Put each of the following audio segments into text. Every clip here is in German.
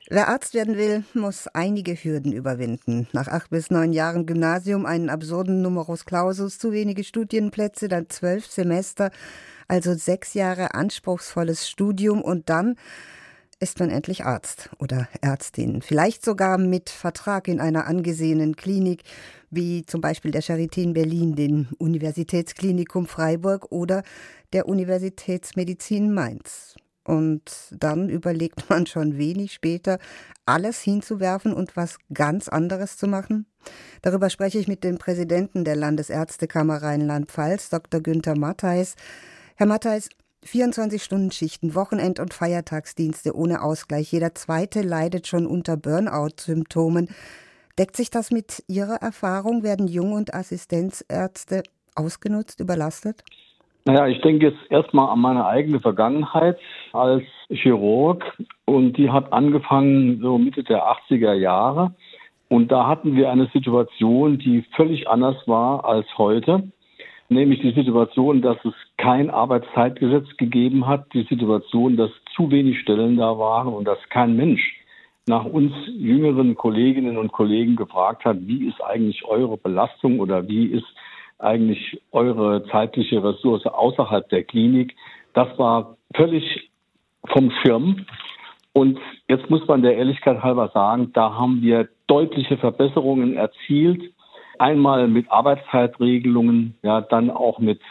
Wer Arzt werden will, muss einige Hürden überwinden. Nach 8 bis 9 Jahren Gymnasium einen absurden Numerus Clausus, zu wenige Studienplätze, dann 12 Semester, also 6 Jahre anspruchsvolles Studium und dann ist man endlich Arzt oder Ärztin. Vielleicht sogar mit Vertrag in einer angesehenen Klinik, wie zum Beispiel der Charité in Berlin, dem Universitätsklinikum Freiburg oder der Universitätsmedizin Mainz. Und dann überlegt man schon wenig später, alles hinzuwerfen und was ganz anderes zu machen. Darüber spreche ich mit dem Präsidenten der Landesärztekammer Rheinland-Pfalz, Dr. Günther Mattheis. Herr Mattheis, 24-Stunden-Schichten, Wochenend- und Feiertagsdienste ohne Ausgleich. Jeder Zweite leidet schon unter Burnout-Symptomen. Deckt sich das mit Ihrer Erfahrung? Werden Jung- und Assistenzärzte ausgenutzt, überlastet? Naja, ich denke jetzt erstmal an meine eigene Vergangenheit als Chirurg und die hat angefangen so Mitte der 80er Jahre und da hatten wir eine Situation, die völlig anders war als heute, nämlich die Situation, dass es kein Arbeitszeitgesetz gegeben hat, die Situation, dass zu wenig Stellen da waren und dass kein Mensch nach uns jüngeren Kolleginnen und Kollegen gefragt hat, wie ist eigentlich eure Belastung oder wie ist eigentlich eure zeitliche Ressource außerhalb der Klinik. Das war völlig vom Schirm. Und jetzt muss man der Ehrlichkeit halber sagen, da haben wir deutliche Verbesserungen erzielt. Einmal mit Arbeitszeitregelungen, ja, dann auch mit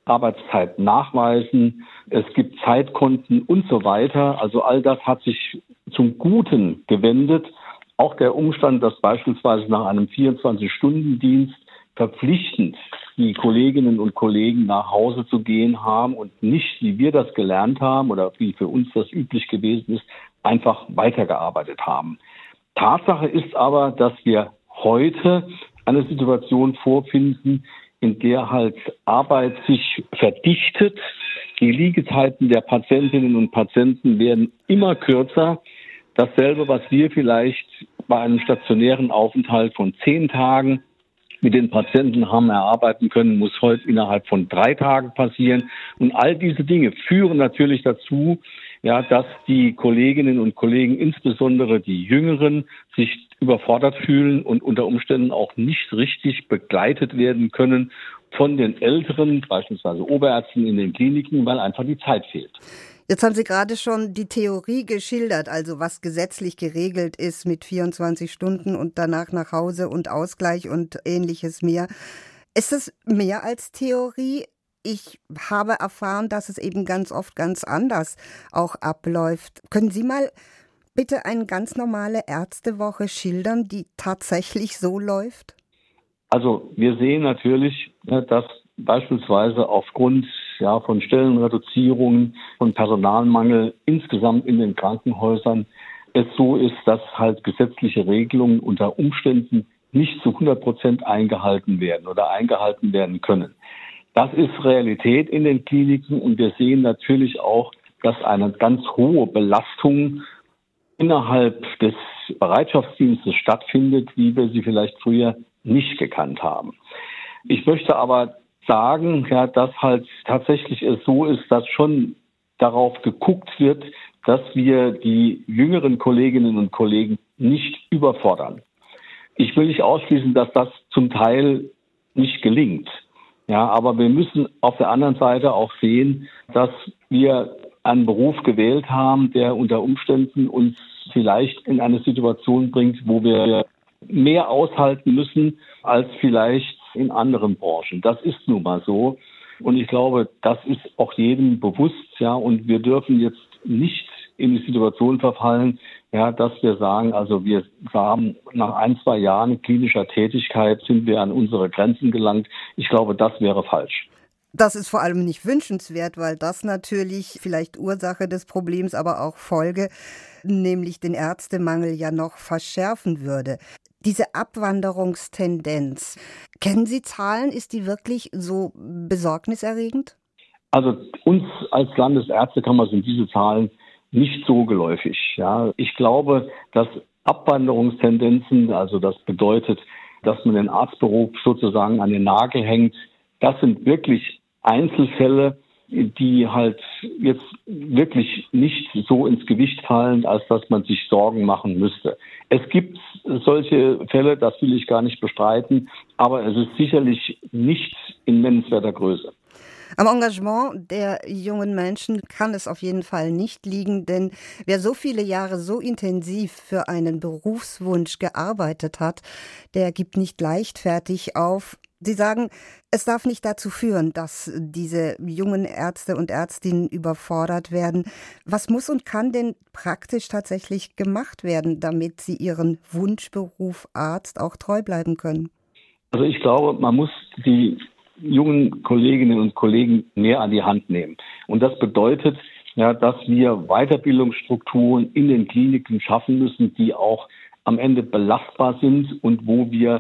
Arbeitszeitnachweisen. Es gibt Zeitkonten und so weiter. Also all das hat sich zum Guten gewendet. Auch der Umstand, dass beispielsweise nach einem 24-Stunden-Dienst verpflichtend die Kolleginnen und Kollegen nach Hause zu gehen haben und nicht, wie wir das gelernt haben oder wie für uns das üblich gewesen ist, einfach weitergearbeitet haben. Tatsache ist aber, dass wir heute eine Situation vorfinden, in der halt Arbeit sich verdichtet. Die Liegezeiten der Patientinnen und Patienten werden immer kürzer. Dasselbe, was wir vielleicht bei einem stationären Aufenthalt von 10 Tagen mit den Patienten haben erarbeiten können, muss heute innerhalb von 3 Tagen passieren. Und all diese Dinge führen natürlich dazu, ja, dass die Kolleginnen und Kollegen, insbesondere die Jüngeren, sich überfordert fühlen und unter Umständen auch nicht richtig begleitet werden können von den Älteren, beispielsweise Oberärzten in den Kliniken, weil einfach die Zeit fehlt. Jetzt haben Sie gerade schon die Theorie geschildert, also was gesetzlich geregelt ist mit 24 Stunden und danach nach Hause und Ausgleich und ähnliches mehr. Ist es mehr als Theorie? Ich habe erfahren, dass es eben ganz oft ganz anders auch abläuft. Können Sie mal bitte eine ganz normale Ärztewoche schildern, die tatsächlich so läuft? Also wir sehen natürlich, dass beispielsweise aufgrund von Stellenreduzierungen, von Personalmangel insgesamt in den Krankenhäusern es so ist, dass halt gesetzliche Regelungen unter Umständen nicht zu 100% eingehalten werden oder eingehalten werden können. Das ist Realität in den Kliniken und wir sehen natürlich auch, dass eine ganz hohe Belastung innerhalb des Bereitschaftsdienstes stattfindet, wie wir sie vielleicht früher nicht gekannt haben. Ich möchte aber sagen, ja, dass halt tatsächlich es so ist, dass schon darauf geguckt wird, dass wir die jüngeren Kolleginnen und Kollegen nicht überfordern. Ich will nicht ausschließen, dass das zum Teil nicht gelingt. Ja, aber wir müssen auf der anderen Seite auch sehen, dass wir einen Beruf gewählt haben, der unter Umständen uns vielleicht in eine Situation bringt, wo wir mehr aushalten müssen als vielleicht in anderen Branchen. Das ist nun mal so. Und ich glaube, das ist auch jedem bewusst, ja. Und wir dürfen jetzt nicht in die Situation verfallen, ja, dass wir sagen, also wir haben nach 1-2 Jahren klinischer Tätigkeit sind wir an unsere Grenzen gelangt. Ich glaube, das wäre falsch. Das ist vor allem nicht wünschenswert, weil das natürlich vielleicht Ursache des Problems, aber auch Folge, nämlich den Ärztemangel ja noch verschärfen würde. Diese Abwanderungstendenz, kennen Sie Zahlen? Ist die wirklich so besorgniserregend? Also uns als Landesärztekammer sind diese Zahlen nicht so geläufig. Ja, ich glaube, dass Abwanderungstendenzen, also das bedeutet, dass man den Arztberuf sozusagen an den Nagel hängt, das sind wirklich Einzelfälle. die halt jetzt wirklich nicht so ins Gewicht fallen, als dass man sich Sorgen machen müsste. Es gibt solche Fälle, das will ich gar nicht bestreiten, aber es ist sicherlich nicht in nennenswerter Größe. Am Engagement der jungen Menschen kann es auf jeden Fall nicht liegen, denn wer so viele Jahre so intensiv für einen Berufswunsch gearbeitet hat, der gibt nicht leichtfertig auf. Sie sagen, es darf nicht dazu führen, dass diese jungen Ärzte und Ärztinnen überfordert werden. Was muss und kann denn praktisch tatsächlich gemacht werden, damit sie ihren Wunschberuf Arzt auch treu bleiben können? Also ich glaube, man muss die jungen Kolleginnen und Kollegen mehr an die Hand nehmen. Und das bedeutet, ja, dass wir Weiterbildungsstrukturen in den Kliniken schaffen müssen, die auch am Ende belastbar sind und wo wir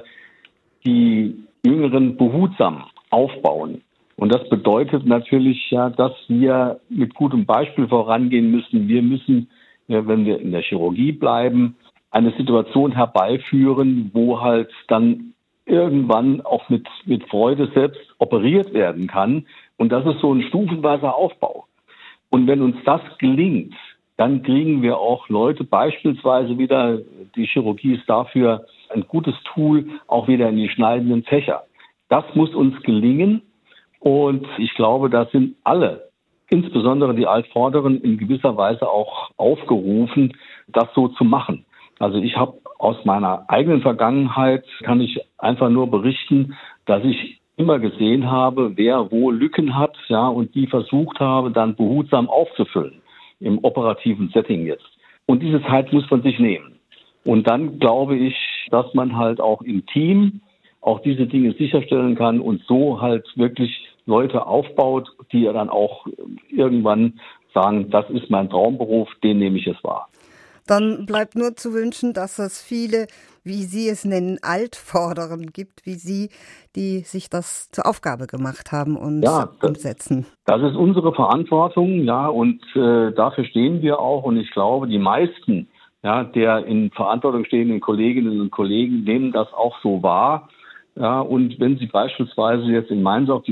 die Jüngeren behutsam aufbauen. Und das bedeutet natürlich, ja, dass wir mit gutem Beispiel vorangehen müssen. Wir müssen, ja, wenn wir in der Chirurgie bleiben, eine Situation herbeiführen, wo halt dann irgendwann auch mit Freude selbst operiert werden kann. Und das ist so ein stufenweiser Aufbau. Und wenn uns das gelingt, dann kriegen wir auch Leute beispielsweise wieder, die Chirurgie ist dafür ein gutes Tool, auch wieder in die schneidenden Fächer. Das muss uns gelingen. Und ich glaube, da sind alle, insbesondere die Altvorderen, in gewisser Weise auch aufgerufen, das so zu machen. Also ich habe aus meiner eigenen Vergangenheit, kann ich einfach nur berichten, dass ich immer gesehen habe, wer wo Lücken hat, ja, und die versucht habe, dann behutsam aufzufüllen im operativen Setting jetzt. Und diese Zeit muss man sich nehmen. Und dann glaube ich, dass man halt auch im Team auch diese Dinge sicherstellen kann und so halt wirklich Leute aufbaut, die ja dann auch irgendwann sagen, das ist mein Traumberuf, den nehme ich es wahr. Dann bleibt nur zu wünschen, dass es viele, wie Sie es nennen, Altvorderen gibt, wie Sie, die sich das zur Aufgabe gemacht haben und umsetzen. Das ist unsere Verantwortung, ja, und dafür stehen wir auch. Und ich glaube, die meisten, ja, der in Verantwortung stehenden Kolleginnen und Kollegen nehmen das auch so wahr. Ja, und wenn Sie beispielsweise jetzt in Mainz auf die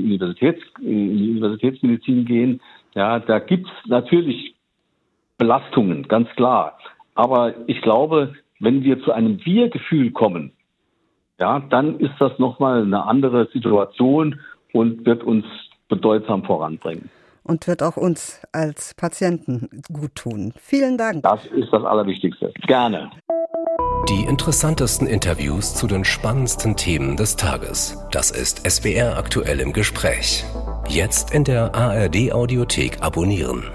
Universitätsmedizin gehen, ja, da gibt es natürlich Belastungen, ganz klar. Aber ich glaube, wenn wir zu einem Wir-Gefühl kommen, ja, dann ist das nochmal eine andere Situation und wird uns bedeutsam voranbringen. Und wird auch uns als Patienten gut tun. Vielen Dank. Das ist das Allerwichtigste. Gerne. Die interessantesten Interviews zu den spannendsten Themen des Tages. Das ist SWR aktuell im Gespräch. Jetzt in der ARD Audiothek abonnieren.